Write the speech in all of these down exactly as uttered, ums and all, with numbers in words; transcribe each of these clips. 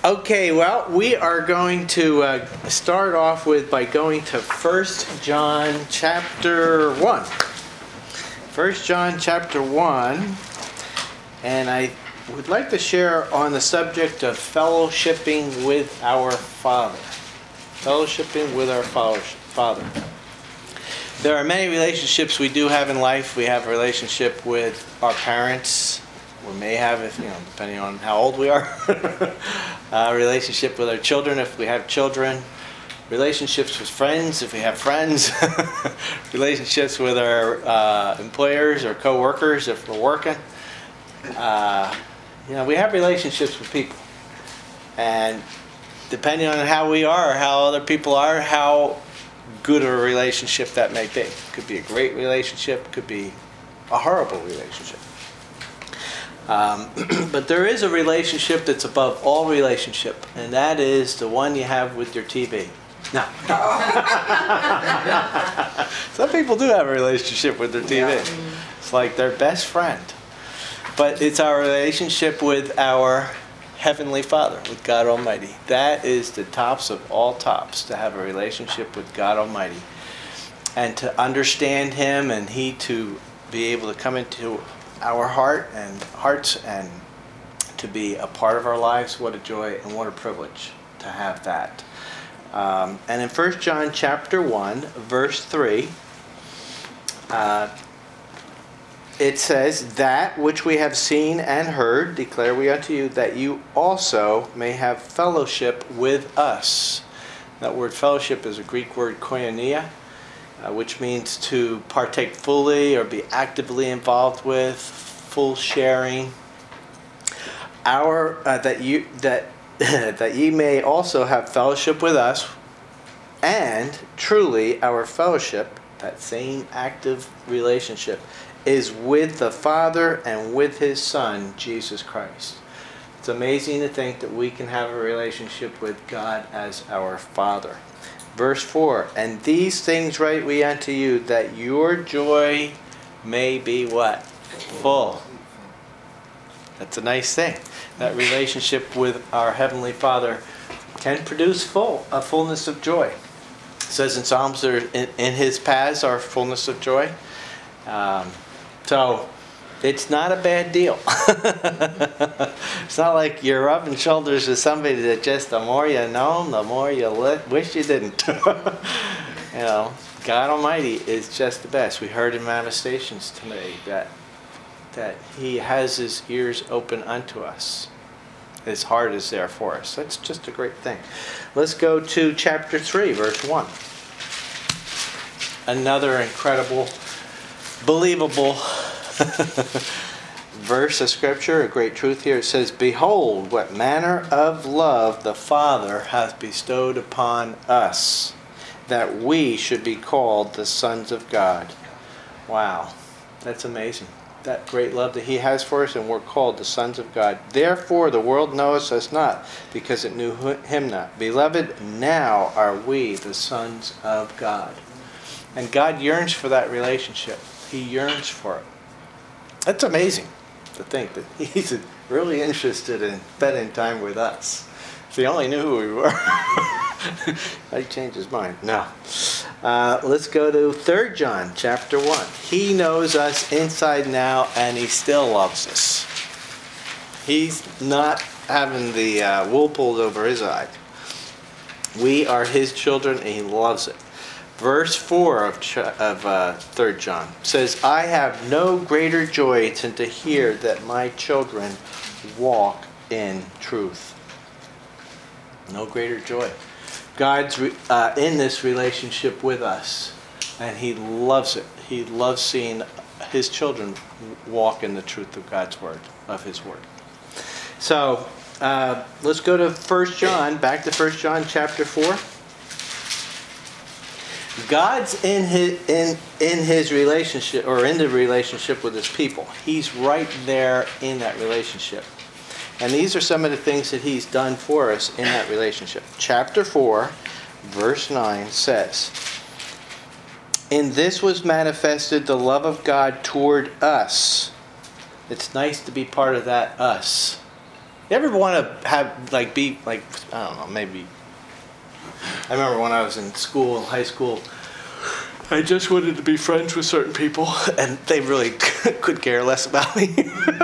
Okay, well, we are going to uh, start off with by going to First John chapter one. First John chapter one, and I would like to share on the subject of fellowshipping with our Father. Fellowshipping with our Father. There are many relationships we do have in life. We have a relationship with our parents. We may have, if you know, depending on how old we are, a relationship with our children if we have children, relationships with friends if we have friends, relationships with our uh, employers or co-workers if we're working. Uh, you know, we have relationships with people, and depending on how we are, how other people are, how good of a relationship that may be. It could be a great relationship, could be a horrible relationship. Um, but there is a relationship that's above all relationship, and that is the one you have with your T V. No. Some people do have a relationship with their T V. Yeah. It's like their best friend. But it's our relationship with our Heavenly Father, with God Almighty. That is the tops of all tops, to have a relationship with God Almighty. And to understand Him, and He to be able to come into our heart and hearts and to be a part of our lives. What a joy and what a privilege to have that. Um, and in First John chapter one, verse three, uh, it says, "That which we have seen and heard declare we unto you, that you also may have fellowship with us." That word fellowship is a Greek word koinonia, Uh, which means to partake fully or be actively involved with, full sharing. Our uh, that you that that ye may also have fellowship with us, and truly our fellowship, that same active relationship, is with the Father and with His Son, Jesus Christ. It's amazing to think that we can have a relationship with God as our Father. Verse four, "And these things write we unto you, that your joy may be" what? Full. That's a nice thing. That relationship with our Heavenly Father can produce full a fullness of joy. It says in Psalms, there, in, in His paths are fullness of joy. Um, so it's not a bad deal. It's not like you're rubbing shoulders with somebody that just the more you know them, the more you li- wish you didn't. You know, God Almighty is just the best. We heard in manifestations today that that He has His ears open unto us. His heart is there for us. That's just a great thing. Let's go to chapter three, verse one. Another incredible, believable verse of Scripture, a great truth here. It says, "Behold, what manner of love the Father hath bestowed upon us, that we should be called the sons of God." Wow, that's amazing. That great love that He has for us, and we're called the sons of God. "Therefore the world knoweth us not, because it knew Him not. Beloved, now are we the sons of God." And God yearns for that relationship. He yearns for it. That's amazing to think that He's really interested in spending time with us. If He only knew who we were. He'd change His mind. No. Uh, let's go to Third John chapter one. He knows us inside and out, and He still loves us. He's not having the uh, wool pulled over His eyes. We are His children, and He loves it. Verse four of, ch- of uh, Third John says, "I have no greater joy than to hear that my children walk in truth." No greater joy. God's re- uh, in this relationship with us, and He loves it. He loves seeing His children walk in the truth of God's Word, of His Word. So, uh, let's go to First John, back to First John chapter four. God's in his in in his relationship, or in the relationship with His people. He's right there in that relationship. And these are some of the things that He's done for us in that relationship. Chapter four, verse nine says, "In this was manifested the love of God toward us." It's nice to be part of that us. You ever want to have, like, be, like, I don't know, maybe, I remember when I was in school, high school, I just wanted to be friends with certain people, and they really could care less about me.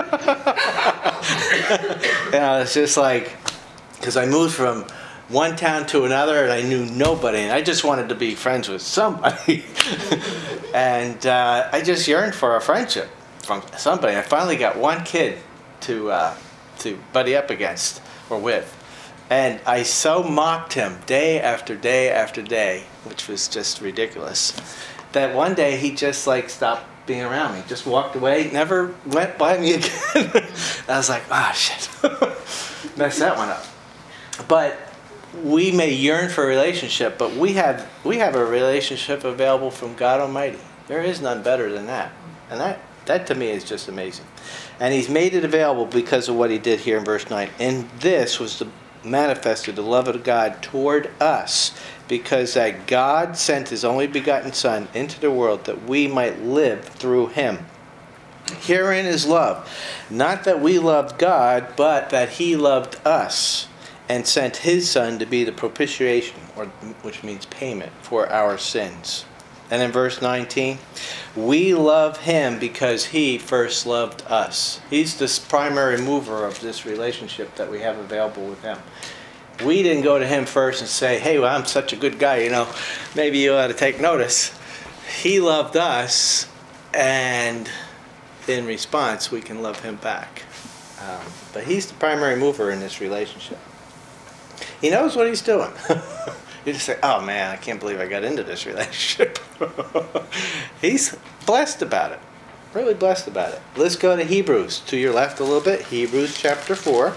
And I was just like, because I moved from one town to another, and I knew nobody, and I just wanted to be friends with somebody. And uh, I just yearned for a friendship from somebody. I finally got one kid to uh, to buddy up against or with. And I so mocked him day after day after day, which was just ridiculous, that one day he just like stopped being around me, just walked away, never went by me again. I was like, ah, oh, shit, messed that one up. But we may yearn for a relationship, but we have we have a relationship available from God Almighty. There is none better than that, and that that to me is just amazing. And He's made it available because of what He did here in verse nine. And this was the manifested the love of God toward us, because that God sent His only begotten Son into the world that we might live through Him. Herein is love, not that we loved God, but that He loved us and sent His Son to be the propitiation, or which means payment, for our sins. And in verse nineteen, we love Him because He first loved us. He's the primary mover of this relationship that we have available with Him. We didn't go to Him first and say, hey, well, I'm such a good guy, you know, maybe you ought to take notice. He loved us, and in response, we can love Him back. Um, but He's the primary mover in this relationship. He knows what He's doing. You just say, oh man, I can't believe I got into this relationship. He's blessed about it. Really blessed about it. Let's go to Hebrews. To your left a little bit. Hebrews chapter four.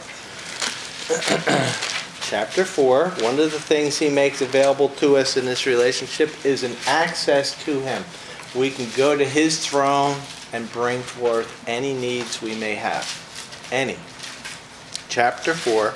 Chapter four. One of the things He makes available to us in this relationship is an access to Him. We can go to His throne and bring forth any needs we may have. Any. Chapter four.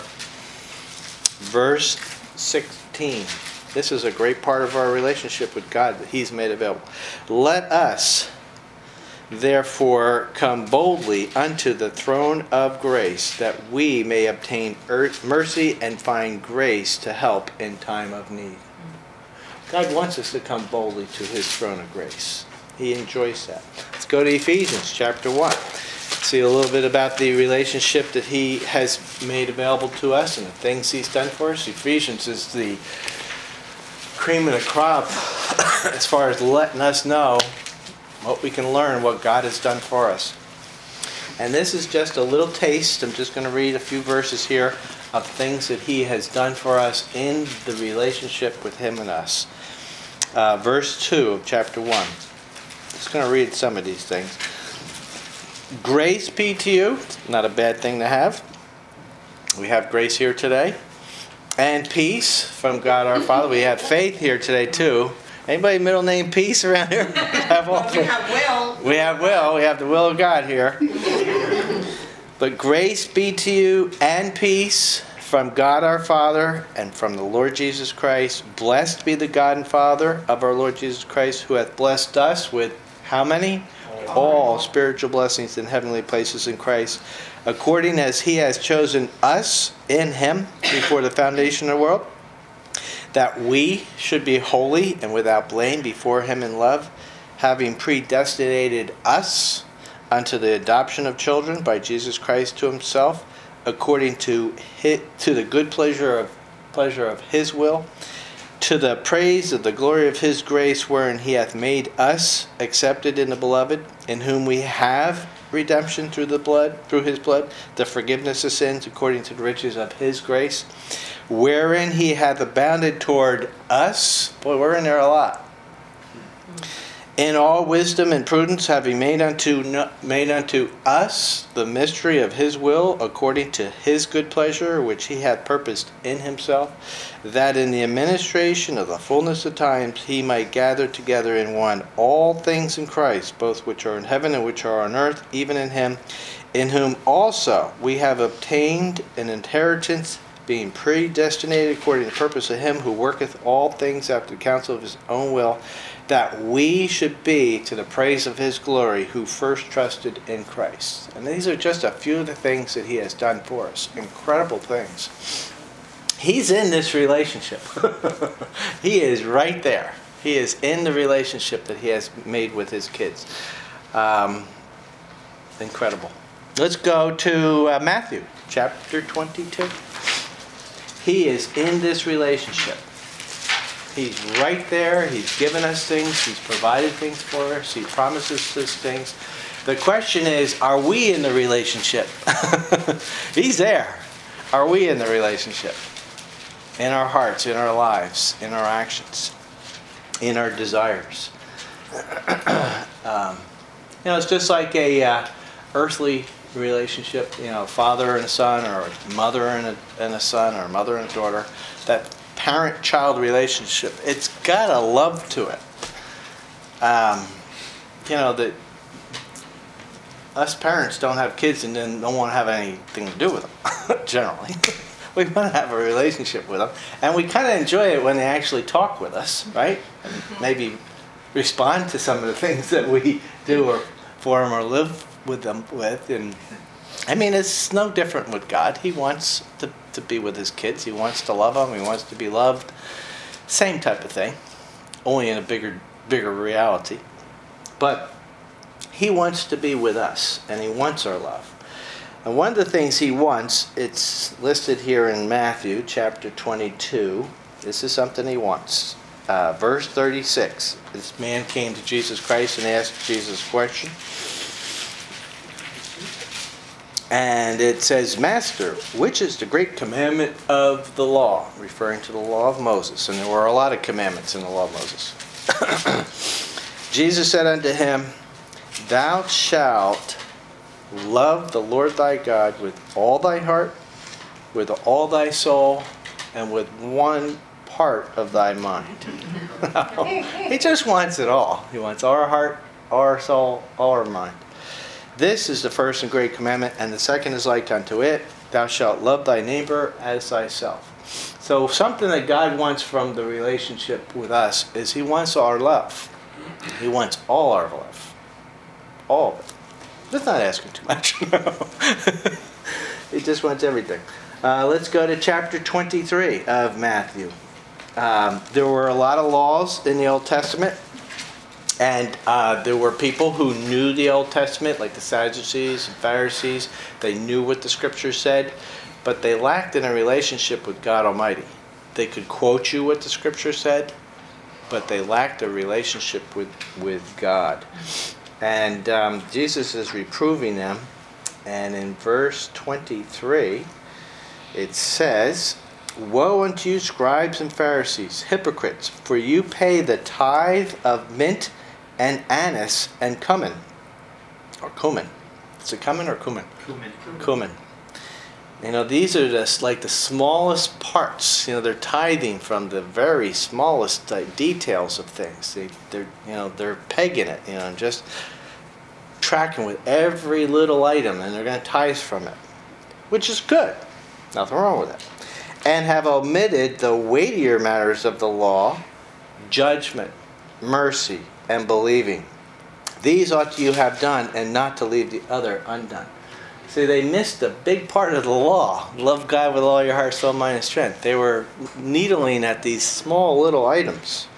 Verse sixteen. This is a great part of our relationship with God that He's made available. Let us, therefore, come boldly unto the throne of grace, that we may obtain mercy and find grace to help in time of need. God wants us to come boldly to His throne of grace. He enjoys that. Let's go to Ephesians chapter one. See a little bit about the relationship that He has made available to us and the things He's done for us. Ephesians is the cream of the crop as far as letting us know what we can learn, what God has done for us. And this is just a little taste. I'm just going to read a few verses here of things that He has done for us in the relationship with Him and us. Uh, verse two of chapter one. Just going to read some of these things. Grace be to you. Not a bad thing to have. We have grace here today. And peace from God our Father. We have faith here today too. Anybody middle name Peace around here? have all we have will. We have will. We have the will of God here. But grace be to you and peace from God our Father and from the Lord Jesus Christ. Blessed be the God and Father of our Lord Jesus Christ, who hath blessed us with how many? All spiritual blessings in heavenly places in Christ, according as He has chosen us in Him before the foundation of the world, that we should be holy and without blame before Him in love, having predestinated us unto the adoption of children by Jesus Christ to Himself, according to his, to the good pleasure of pleasure of His will, to the praise of the glory of His grace, wherein He hath made us accepted in the Beloved, in whom we have redemption through the blood, through His blood, the forgiveness of sins, according to the riches of His grace, wherein He hath abounded toward us. Boy, we're in there a lot. In all wisdom and prudence, having made unto made unto us the mystery of His will, according to His good pleasure, which He hath purposed in Himself, that in the administration of the fullness of times He might gather together in one all things in Christ, both which are in heaven and which are on earth, even in Him, in whom also we have obtained an inheritance, being predestinated according to the purpose of him who worketh all things after the counsel of his own will, that we should be to the praise of his glory who first trusted in Christ. And these are just a few of the things that he has done for us. Incredible things. He's in this relationship. He is right there. He is in the relationship that he has made with his kids. Um, incredible. Let's go to uh, Matthew chapter twenty-two. He is in this relationship. He's right there. He's given us things. He's provided things for us. He promises us things. The question is, are we in the relationship? He's there. Are we in the relationship? In our hearts, in our lives, in our actions, in our desires. um, you know, it's just like a uh, earthly relationship, you know, a father and a son, or a mother and a, and a son, or a mother and a daughter. That parent-child relationship, it's got a love to it. Um, you know, that us parents don't have kids and then don't want to have anything to do with them, generally. We want to have a relationship with them. And we kind of enjoy it when they actually talk with us, right? And maybe respond to some of the things that we do or for them or live with them with. And I mean, it's no different with God. He wants to, to be with his kids. He wants to love them. He wants to be loved. Same type of thing, only in a bigger, bigger reality. But he wants to be with us, and he wants our love. And one of the things he wants, it's listed here in Matthew chapter twenty-two. This is something he wants. Uh, verse thirty-six. This man came to Jesus Christ and asked Jesus a question. And it says, Master, which is the great commandment of the law? Referring to the law of Moses. And there were a lot of commandments in the law of Moses. Jesus said unto him, Thou shalt love the Lord thy God with all thy heart, with all thy soul, and with one part of thy mind. He just wants it all. He wants our heart, our soul, all our mind. This is the first and great commandment, and the second is like unto it, Thou shalt love thy neighbor as thyself. So something that God wants from the relationship with us is he wants our love. He wants all our love. All of it. That's not asking too much. He just wants everything. Uh, let's go to chapter twenty-three of Matthew. Um, there were a lot of laws in the Old Testament. And uh, there were people who knew the Old Testament, like the Sadducees and Pharisees. They knew what the Scriptures said, but they lacked in a relationship with God Almighty. They could quote you what the Scripture said, but they lacked a relationship with, with God. And um, Jesus is reproving them. And in verse twenty-three, it says, Woe unto you, scribes and Pharisees, hypocrites, for you pay the tithe of mint and anise and cumin. Or cumin. Is it cumin or cumin? Cumin. Cumin. You know, these are just like the smallest parts. You know, they're tithing from the very smallest uh, details of things. They, they're, you know, they're pegging it, you know, and just tracking with every little item, and they're going to tithe from it, which is good. Nothing wrong with it. And have omitted the weightier matters of the law, judgment, mercy, and believing. These ought you have done, and not to leave the other undone. See, they missed a big part of the law. Love God with all your heart, soul, mind, and strength. They were needling at these small little items,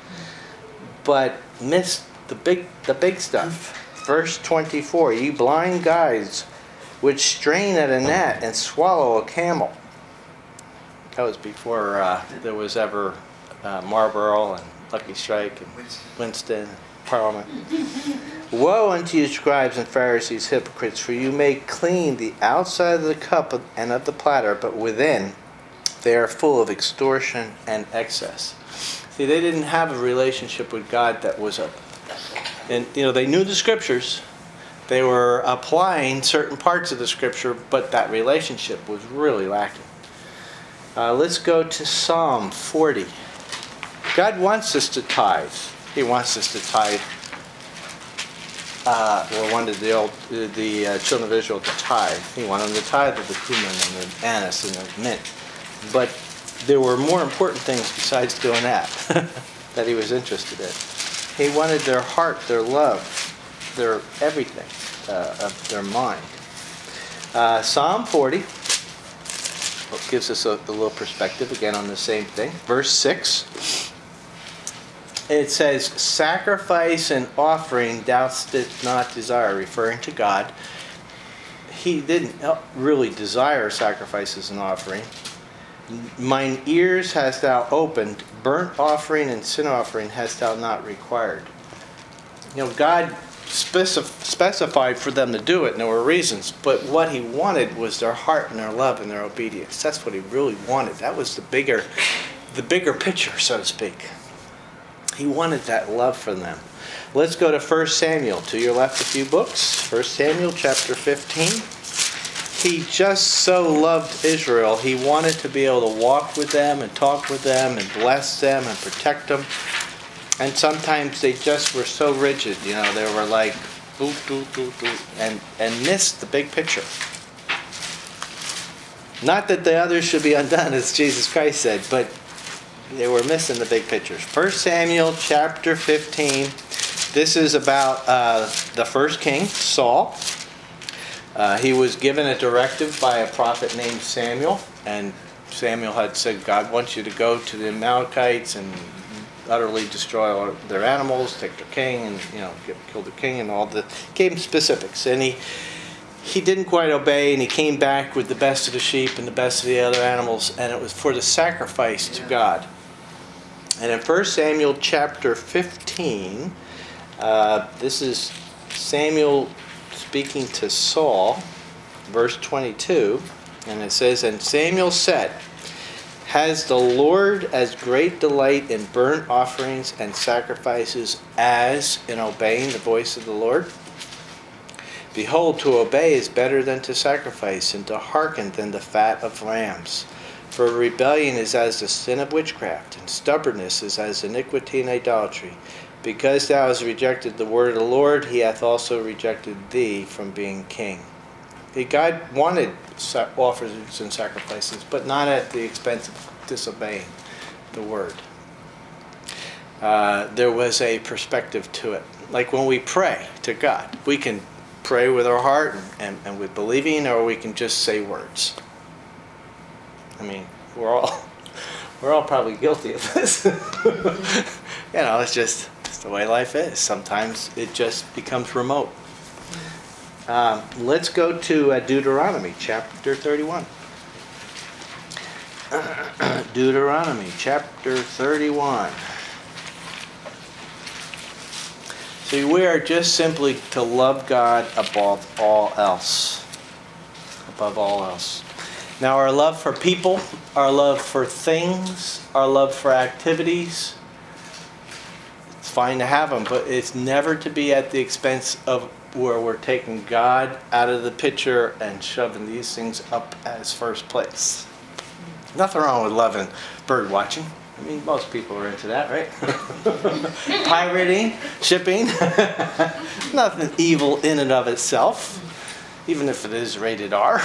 but missed the big, the big stuff. Verse twenty-four, Ye blind guides, which strain at a gnat and swallow a camel. That was before uh, there was ever uh, Marlboro and Lucky Strike and Winston, Parliament. Woe unto you, scribes and Pharisees, hypocrites, for you make clean the outside of the cup and of the platter, but within they are full of extortion and excess. See, they didn't have a relationship with God that was a... And, you know, they knew the Scriptures. They were applying certain parts of the Scripture, but that relationship was really lacking. Uh, let's go to Psalm forty. God wants us to tithe. He wants us to tithe. Uh, well, wanted the old, the uh, children of Israel to tithe. He wanted them to tithe of the cumin and the anise and the mint. But there were more important things besides doing that that he was interested in. He wanted their heart, their love, their everything, uh, of their mind. Uh, Psalm forty gives us a, a little perspective again on the same thing. Verse six. It says, "Sacrifice and offering thou didst not desire," referring to God. He didn't really desire sacrifices and offering. "Mine ears hast thou opened, burnt offering and sin offering hast thou not required." You know, God specif- specified for them to do it, and there were reasons. But what he wanted was their heart and their love and their obedience. That's what he really wanted. That was the bigger, the bigger picture, so to speak. He wanted that love from them. Let's go to First Samuel. To your left a few books. First Samuel chapter fifteen. He just so loved Israel. He wanted to be able to walk with them and talk with them and bless them and protect them. And sometimes they just were so rigid. You know, they were like, boop, boop, boop, boop, and, and missed the big picture. Not that the others should be undone, as Jesus Christ said, but they were missing the big pictures. First Samuel chapter fifteen. This is about uh, the first king, Saul. Uh, he was given a directive by a prophet named Samuel. And Samuel had said, God wants you to go to the Amalekites and utterly destroy all their animals, take their king, and you know, kill the king, and all the gave him specifics. And he he didn't quite obey, and he came back with the best of the sheep and the best of the other animals, and it was for the sacrifice to God. And in First Samuel chapter fifteen, uh, this is Samuel speaking to Saul, verse twenty-two, and it says, "And Samuel said, Has the Lord as great delight in burnt offerings and sacrifices as in obeying the voice of the Lord? Behold, to obey is better than to sacrifice, and to hearken than the fat of rams. For rebellion is as the sin of witchcraft, and stubbornness is as iniquity and idolatry. Because thou hast rejected the word of the Lord, he hath also rejected thee from being king." God wanted offerings and sacrifices, but not at the expense of disobeying the word. Uh, there was a perspective to it. Like when we pray to God, we can pray with our heart and, and, and with believing, or we can just say words. I mean, we're all we're all probably guilty of this. You know, it's just it's the way life is. Sometimes it just becomes remote. Um, let's go to uh, Deuteronomy chapter thirty-one. Deuteronomy chapter thirty-one. See, we are just simply to love God above all else. Above all else. Now, our love for people, our love for things, our love for activities, it's fine to have them, but it's never to be at the expense of where we're taking God out of the picture and shoving these things up as first place. Nothing wrong with loving bird watching. I mean, most people are into that, right? Pirating, shipping. Nothing evil in and of itself, even if it is rated R.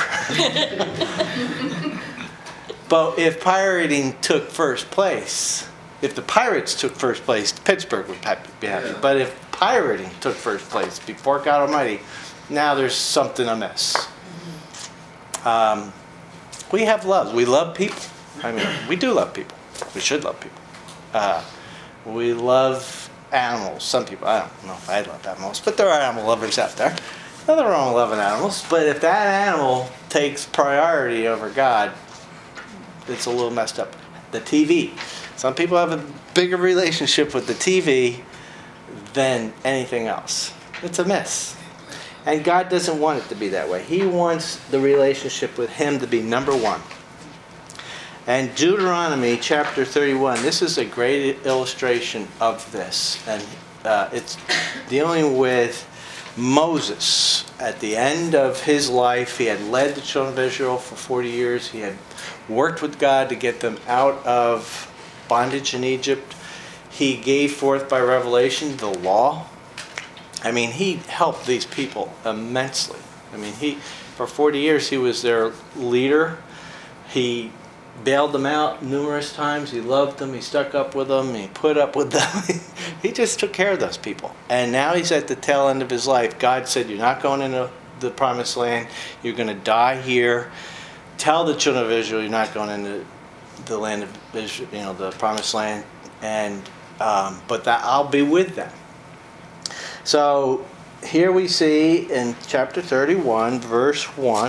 But if pirating took first place, if the Pirates took first place, Pittsburgh would be happy. But if pirating took first place before God Almighty, now there's something amiss. Um, we have love. We love people. I mean, we do love people. We should love people. Uh, we love animals. Some people, I don't know if I love animals, but there are animal lovers out there. Nothing wrong with loving animals, but if that animal takes priority over God, it's a little messed up. The T V. Some people have a bigger relationship with the T V than anything else. It's a mess. And God doesn't want it to be that way. He wants the relationship with Him to be number one. And Deuteronomy chapter thirty-one, this is a great illustration of this. And uh, it's dealing with Moses. At the end of his life, he had led the children of Israel for forty years. He had worked with God to get them out of bondage in Egypt. He gave forth by revelation the law. I mean, he helped these people immensely. I mean, he for forty years he was their leader. He bailed them out numerous times. He loved them. He stuck up with them. He put up with them. He just took care of those people. And now he's at the tail end of his life. God said, you're not going into the promised land. You're going to die here. Tell the children of Israel you're not going into the land of Israel, you know, the promised land. And um, but that I'll be with them. So here we see in chapter thirty-one, verse one,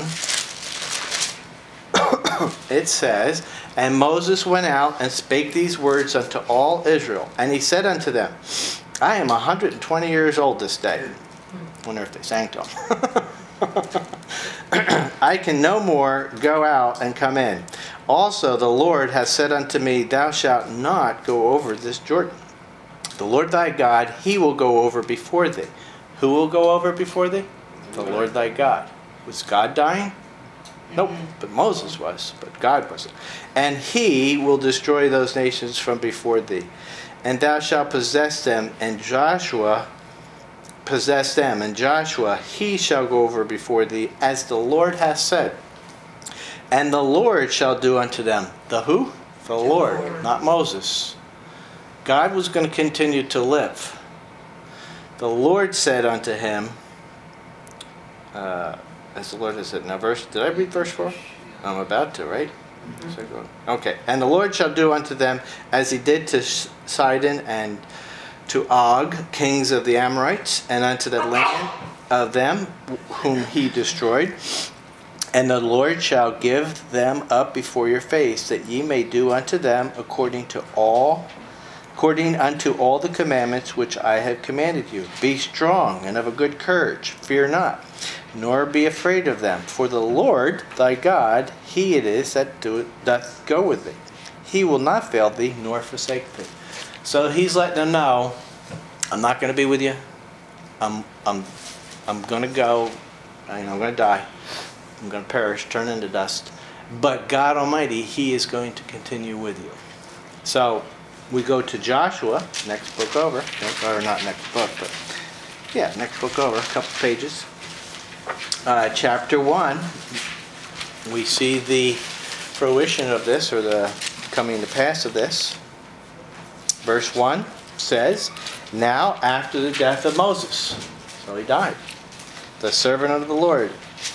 it says, and Moses went out and spake these words unto all Israel. And he said unto them, I am a hundred and twenty years old this day. I wonder if they sang to him. I can no more go out and come in. Also the Lord hath said unto me, thou shalt not go over this Jordan. The Lord thy God, he will go over before thee. Who will go over before thee? The Lord thy God. Was God dying? Nope, but Moses was, but God wasn't. And he will destroy those nations from before thee. And thou shalt possess them, and Joshua possess them. And Joshua, he shall go over before thee, as the Lord hath said. And the Lord shall do unto them. The who? The Lord, Lord. Not Moses. God was going to continue to live. The Lord said unto him, uh, as the Lord has said. Now, verse, did I read verse four? I'm about to, right? Mm-hmm. Okay. And the Lord shall do unto them as he did to Sidon and to Og, kings of the Amorites, and unto the land of them whom he destroyed. And the Lord shall give them up before your face, that ye may do unto them according to all according unto all the commandments which I have commanded you. Be strong and of a good courage, fear not, nor be afraid of them. For the Lord thy God, he it is that do, doth go with thee. He will not fail thee, nor forsake thee. So he's letting them know, I'm not going to be with you. I'm I'm I'm going to go. I know I'm going to die. I'm going to perish, turn into dust. But God Almighty, he is going to continue with you. So we go to Joshua, next book over, or not next book, but yeah, next book over, a couple pages. Uh, chapter one, we see the fruition of this, or the coming to pass of this. Verse one says, now after the death of Moses, so he died, the servant of the Lord,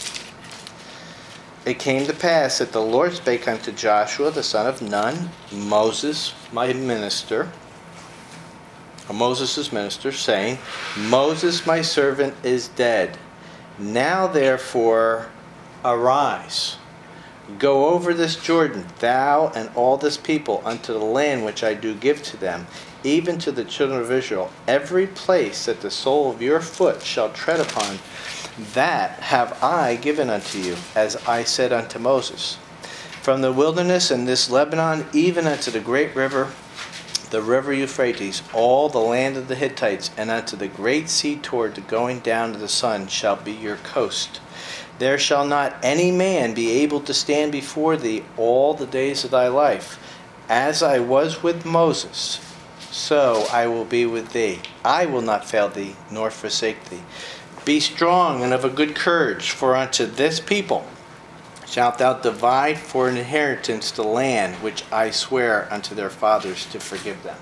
it came to pass that the Lord spake unto Joshua the son of Nun, Moses my minister, or Moses' minister, saying, Moses my servant is dead. Now therefore arise, go over this Jordan, thou and all this people, unto the land which I do give to them, even to the children of Israel. Every place that the sole of your foot shall tread upon, that have I given unto you, as I said unto Moses. From the wilderness and this Lebanon, even unto the great river, the river Euphrates, all the land of the Hittites, and unto the great sea toward the going down of the sun, shall be your coast. There shall not any man be able to stand before thee all the days of thy life. As I was with Moses, so I will be with thee. I will not fail thee, nor forsake thee. Be strong and of a good courage, for unto this people shalt thou divide for an inheritance the land which I swear unto their fathers to forgive them.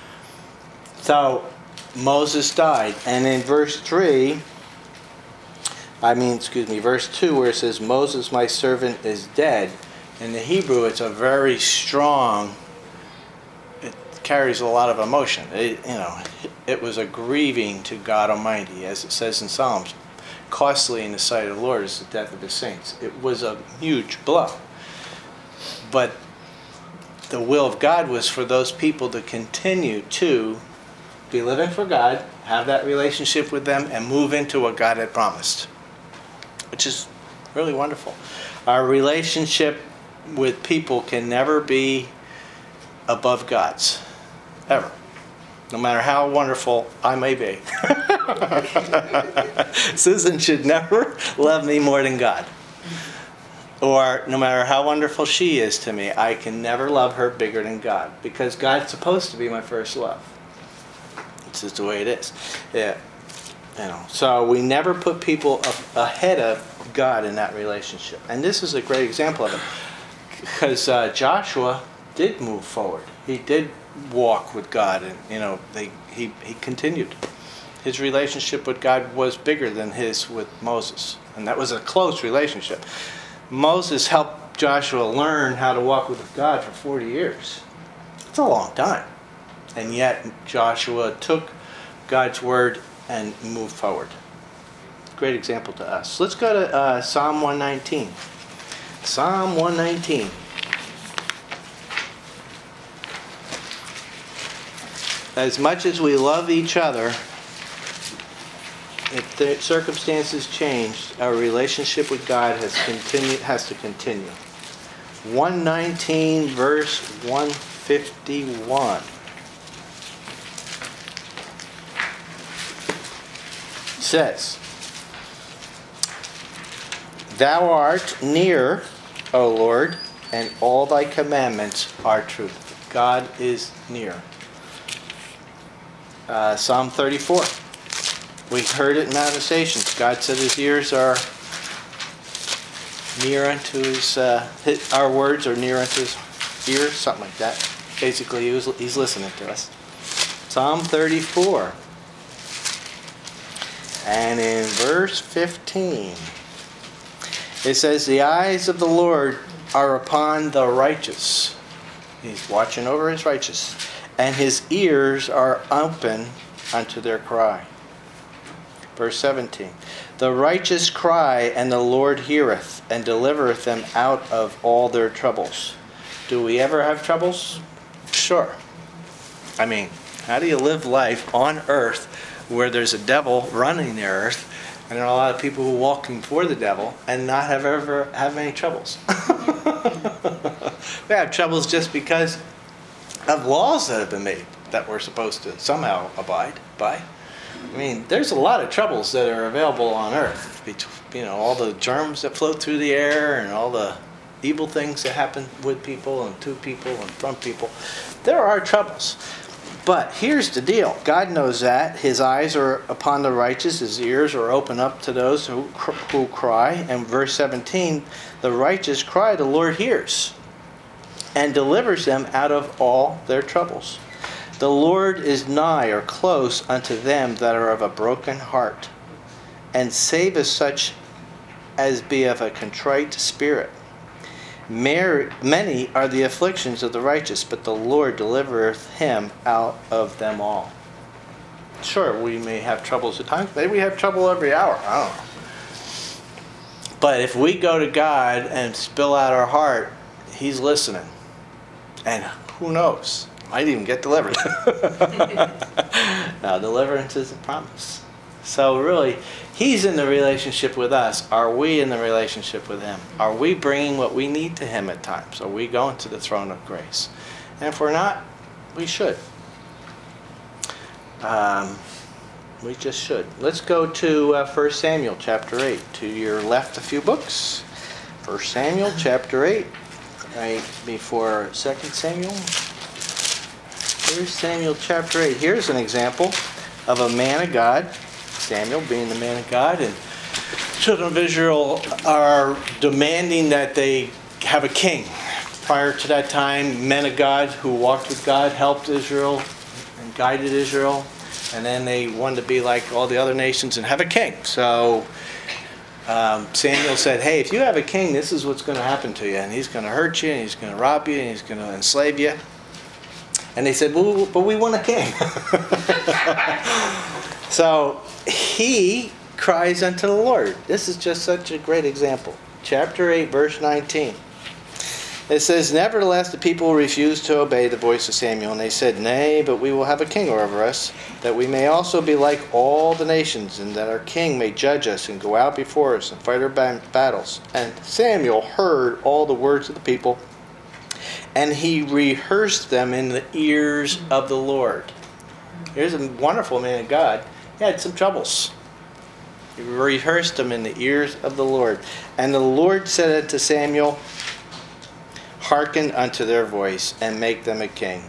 So Moses died, and in verse three, I mean, excuse me, verse two, where it says, Moses my servant is dead, in the Hebrew it's a very strong, it carries a lot of emotion. It, you know, it was a grieving to God Almighty, as it says in Psalms. Costly in the sight of the Lord is the death of his saints. It was a huge blow. But the will of God was for those people to continue to be living for God, have that relationship with them, and move into what God had promised, which is really wonderful. Our relationship with people can never be above God's, ever. No matter how wonderful I may be. Susan should never love me more than God. Or no matter how wonderful she is to me, I can never love her bigger than God. Because God's supposed to be my first love. It's just the way it is. Yeah. You know. So we never put people up ahead of God in that relationship. And this is a great example of it. because uh, Joshua did move forward. He did walk with God, and you know, they he he continued. His relationship with God was bigger than his with Moses, and that was a close relationship. Moses helped Joshua learn how to walk with God for forty years. It's a long time, and yet Joshua took God's word and moved forward. Great example to us. Let's go to uh, Psalm one nineteen. Psalm one nineteen. As much as we love each other, if the circumstances change, our relationship with God has continued, has to continue. one nineteen verse one fifty-one. Says, Thou art near, O Lord, and all thy commandments are truth. God is near. Uh, Psalm thirty-four. We heard it in Lamentations. God said his ears are near unto his, uh, his, our words are near unto his ears, something like that. Basically, he was, he's listening to us. Psalm thirty-four. And in verse fifteen, it says, The eyes of the Lord are upon the righteous. He's watching over his righteous. And his ears are open unto their cry. Verse seventeen. The righteous cry, and the Lord heareth, and delivereth them out of all their troubles. Do we ever have troubles? Sure. I mean, how do you live life on earth where there's a devil running the earth, and there are a lot of people who are walking for the devil, and not have ever have any troubles? We have troubles just because of laws that have been made that we're supposed to somehow abide by. I mean, there's a lot of troubles that are available on earth. You know, all the germs that float through the air, and all the evil things that happen with people and to people and from people. There are troubles. But here's the deal. God knows that. His eyes are upon the righteous. His ears are open up to those who, who cry. And verse seventeen, the righteous cry, the Lord hears and delivers them out of all their troubles. The Lord is nigh, or close, unto them that are of a broken heart, and saveth such as be of a contrite spirit. Many are the afflictions of the righteous, but the Lord delivereth him out of them all. Sure, we may have troubles at times. Maybe we have trouble every hour. I don't know. But if we go to God and spill out our heart, he's listening. And who knows? Might even get delivered. Now, deliverance is a promise. So really, he's in the relationship with us. Are we in the relationship with him? Are we bringing what we need to him at times? Are we going to the throne of grace? And if we're not, we should. Um, we just should. Let's go to uh, First Samuel chapter eight. To your left, a few books. First Samuel chapter eight. Right before Second Samuel. First Samuel chapter eight. Here's an example of a man of God. Samuel being the man of God, and children of Israel are demanding that they have a king. Prior to that time, men of God who walked with God helped Israel and guided Israel, and then they wanted to be like all the other nations and have a king. So um, Samuel said, hey, if you have a king, this is what's going to happen to you, and he's going to hurt you, and he's going to rob you, and he's going to enslave you. And they said, well, but we want a king. So he cries unto the Lord. This is just such a great example. Chapter eight, verse nineteen. It says, Nevertheless the people refused to obey the voice of Samuel, and they said, Nay, but we will have a king over us, that we may also be like all the nations, and that our king may judge us, and go out before us, and fight our battles. And Samuel heard all the words of the people, and he rehearsed them in the ears of the Lord. Here's a wonderful man of God. He had some troubles. He rehearsed them in the ears of the Lord. And the Lord said unto Samuel, Hearken unto their voice, and make them a king.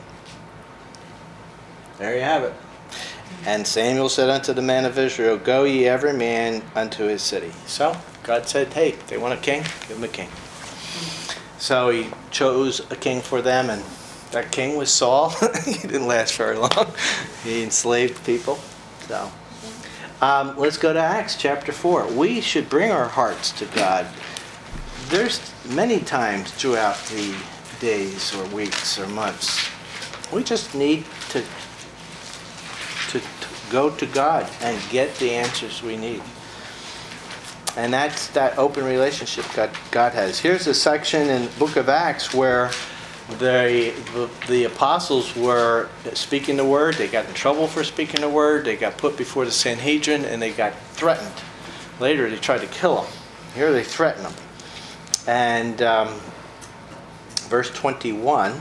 There you have it. And Samuel said unto the men of Israel, Go ye every man unto his city. So God said, hey, if they want a king, give them a king. So he chose a king for them, and that king was Saul. He didn't last very long. He enslaved people. So um, let's go to Acts chapter four. We should bring our hearts to God. There's many times throughout the days or weeks or months, we just need to, to, to go to God and get the answers we need. And that's that open relationship God, God has. Here's a section in the book of Acts where the, the the apostles were speaking the word. They got in trouble for speaking the word. They got put before the Sanhedrin, and they got threatened. Later, they tried to kill them. Here they threaten them. And um, verse twenty-one,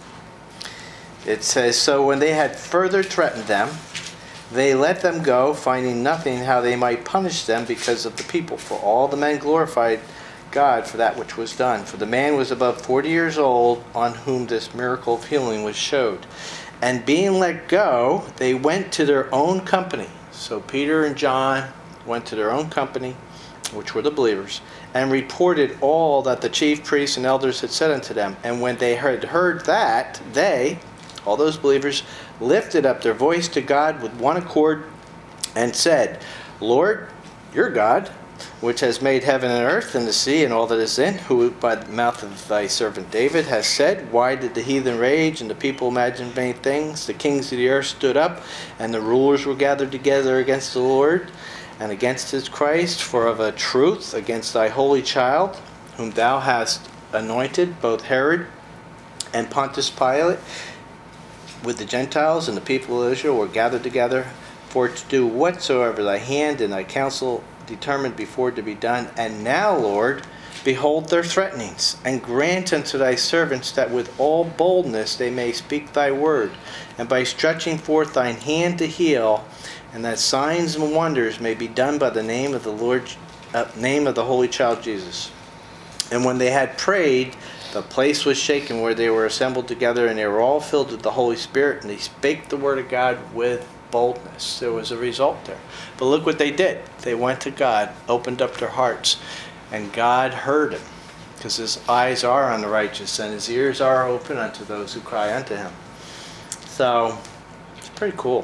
it says, "So when they had further threatened them, they let them go, finding nothing how they might punish them because of the people. For all the men glorified God for that which was done. For the man was above forty years old on whom this miracle of healing was showed. And being let go, they went to their own company." So Peter and John went to their own company, which were the believers, and reported all that the chief priests and elders had said unto them. And when they had heard that, they, all those believers, lifted up their voice to God with one accord and said, "Lord, you're God, which has made heaven and earth and the sea and all that is in, who by the mouth of thy servant David has said, why did the heathen rage and the people imagine vain things? The kings of the earth stood up, and the rulers were gathered together against the Lord and against his Christ, for of a truth against thy holy child, whom thou hast anointed, both Herod and Pontius Pilate, with the Gentiles and the people of Israel were gathered together for to do whatsoever thy hand and thy counsel determined before to be done. And now, Lord, behold their threatenings, and grant unto thy servants that with all boldness they may speak thy word, and by stretching forth thine hand to heal, and that signs and wonders may be done by the name of the Lord, uh, name of the Holy Child Jesus." And when they had prayed, the place was shaken where they were assembled together, and they were all filled with the Holy Spirit, and they spake the word of God with boldness. There was a result there. But look what they did. They went to God, opened up their hearts, and God heard them, because his eyes are on the righteous, and his ears are open unto those who cry unto him. So, it's pretty cool.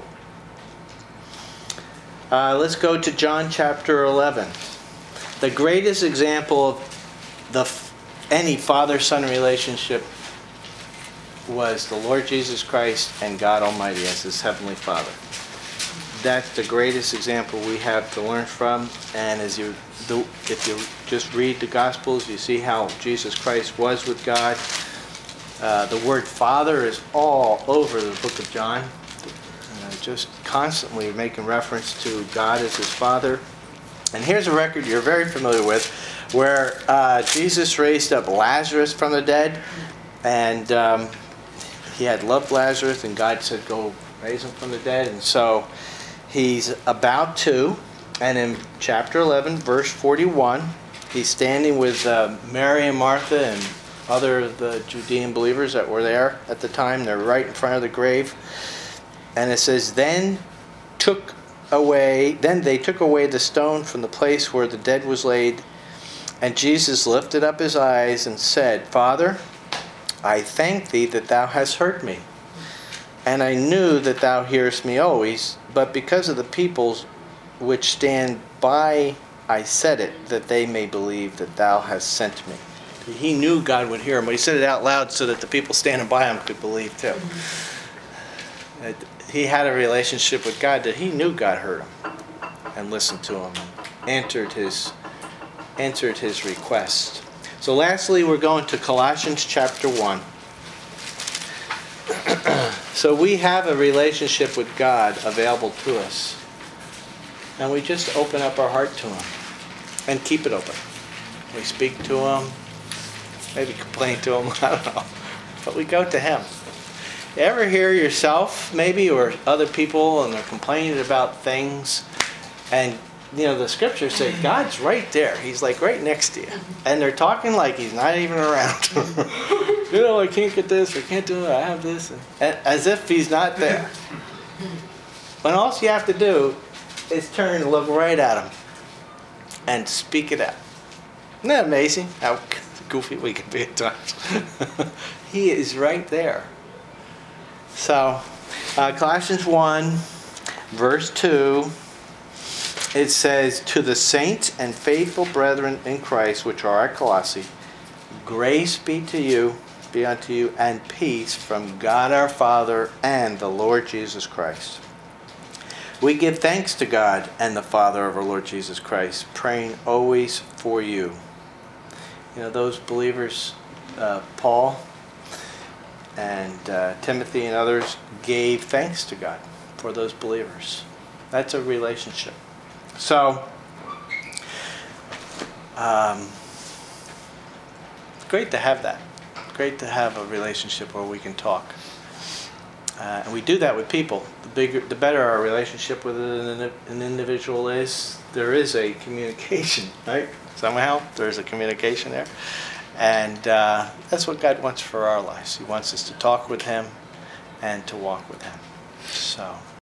Uh, let's go to John chapter eleven. The greatest example of the any father-son relationship was the Lord Jesus Christ and God Almighty as his heavenly Father. That's the greatest example we have to learn from. And as you do, if you just read the Gospels, you see how Jesus Christ was with God. Uh, the word Father is all over the book of John. Uh, just constantly making reference to God as his Father. And here's a record you're very familiar with, where uh, Jesus raised up Lazarus from the dead, and um, he had loved Lazarus, and God said, "Go raise him from the dead." And so he's about to, and in chapter eleven, verse forty-one, he's standing with uh, Mary and Martha and other of the Judean believers that were there at the time. They're right in front of the grave, and it says, "Then took away, then they took away the stone from the place where the dead was laid. And Jesus lifted up his eyes and said, Father, I thank thee that thou hast heard me. And I knew that thou hearest me always, but because of the peoples which stand by, I said it, that they may believe that thou hast sent me." He knew God would hear him, but he said it out loud so that the people standing by him could believe too. That he had a relationship with God that he knew God heard him and listened to him and answered his answered his request. So lastly, we're going to Colossians chapter one. So we have a relationship with God available to us. And we just open up our heart to him and keep it open. We speak to him, maybe complain to him, I don't know. But we go to him. You ever hear yourself, maybe, or other people, and they're complaining about things, and you know, the scriptures say God's right there. He's like right next to you. And they're talking like he's not even around. You know, I can't get this, or I can't do it, I have this. And, and as if he's not there. When all you have to do is turn and look right at him and speak it out. Isn't that amazing? How goofy we can be at times. He is right there. So, uh, Colossians one, verse two, it says, "To the saints and faithful brethren in Christ, which are at Colossae, grace be to you, be unto you, and peace from God our Father and the Lord Jesus Christ." We give thanks to God and the Father of our Lord Jesus Christ, praying always for you. You know, those believers, uh, Paul and uh, Timothy and others, gave thanks to God for those believers. That's a relationship. So, um, great to have that. Great to have a relationship where we can talk. Uh, and we do that with people. The bigger, the better our relationship with an, an individual is, there is a communication, right? Somehow there's a communication there. And uh, that's what God wants for our lives. He wants us to talk with Him and to walk with Him. So...